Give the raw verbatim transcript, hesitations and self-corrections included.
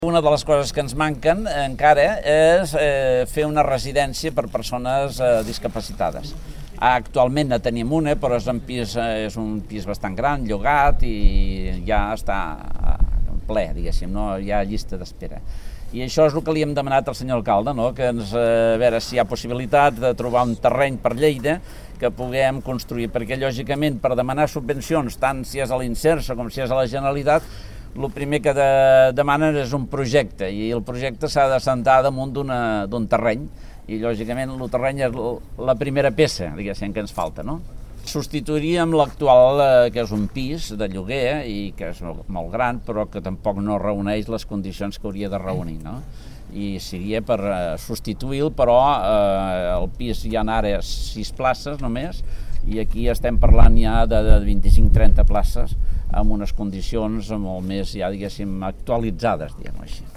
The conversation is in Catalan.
Una de les coses que ens manquen encara és eh, fer una residència per persones eh, discapacitades. Actualment ne tenim una, però és un pis, eh, és un pis bastant gran, llogat, i ja està ple, diguéssim, no? Hi ha llista d'espera. I això és el que li hem demanat al senyor alcalde, no? Que ens, eh, a veure si hi ha possibilitat de trobar un terreny per Lleida que puguem construir, perquè lògicament per demanar subvencions, tant si és a l'Inserso com si és a la Generalitat, el primer que de, demanen és un projecte, i el projecte s'ha de sentar damunt d'un terreny, i lògicament el terreny és la primera peça, diguéssim, que ens falta, no? Substituiríem l'actual, eh, que és un pis de lloguer, i que és molt gran, però que tampoc no reuneix les condicions que hauria de reunir, no? I seria per eh, substituir-lo, però eh, el pis hi ha ara sis places només, i aquí estem parlant ja de, de vint-i-cinc a trenta places, amb unes condicions molt més, ja diguéssim, actualitzades, diguem-ho així.